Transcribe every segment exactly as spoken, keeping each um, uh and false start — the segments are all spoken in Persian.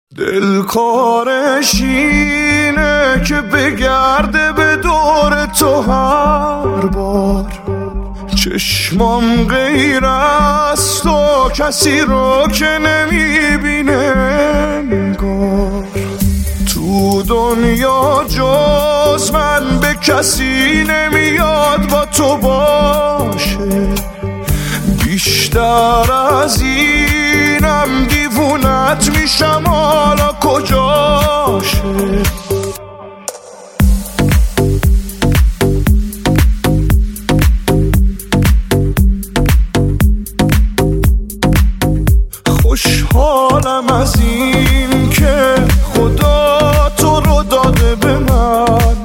دل کارش اینه که بگرده به دور تو هر بار، چشمام غیر از تو کسی رو که نمیبینه انگار. تو دنیا جز من به کسی نمیاد با تو باشه، بیشتر از اینم دیوونت میشم حالا کجاشه. خوشحالم از این که خدا تو رو داده به من،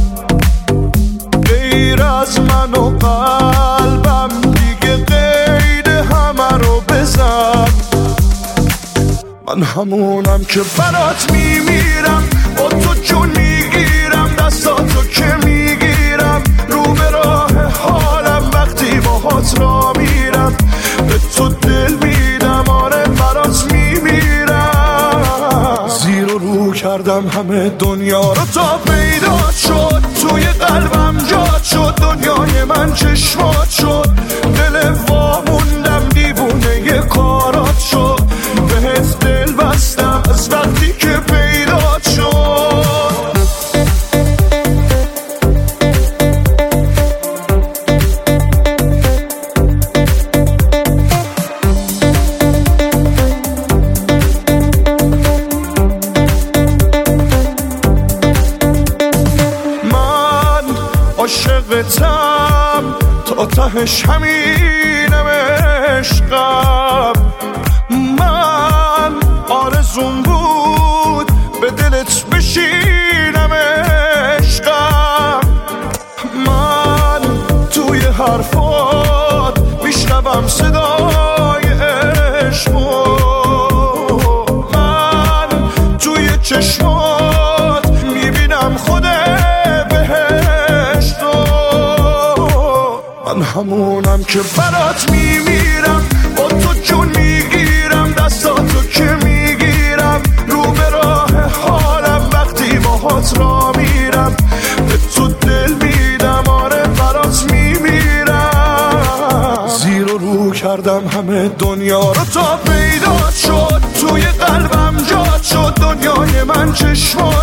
غیر از من و قلبم دیگه قید همه رو بزن. من همونم که برات میمیرم، با تو جون میگیرم، دستاتو که میگیرم، رو به راه حالم وقتی باهات را میرم، به تو دل میدم، آره برات میمیرم. زیر و رو کردم همه دنیا رو تا پیدا شد، توی قلبم جات شد، دنیای من چشمات شد، دل واموندم دیوونه ی کارات شد، بهت دل بستم از وقتی که پیدا شد. من عاشقتم تا تهش همینم عشقم، من آرزوم بود به دلت بشینم عشقم، من توی حرفات میشنوم صدای عشقو، من توی چشمات میبینم خود بهشتو. من همونم که برات میمیرم، با تو جون میگیرم، دستاتو که میگیرم، رو به راه حالم وقتی باهات را میرم، به تو دل میدم، آره برات میمیرم. زیر و رو کردم همه دنیا رو تا پیدا شد، توی قلبم جات شد، دنیای من چشمات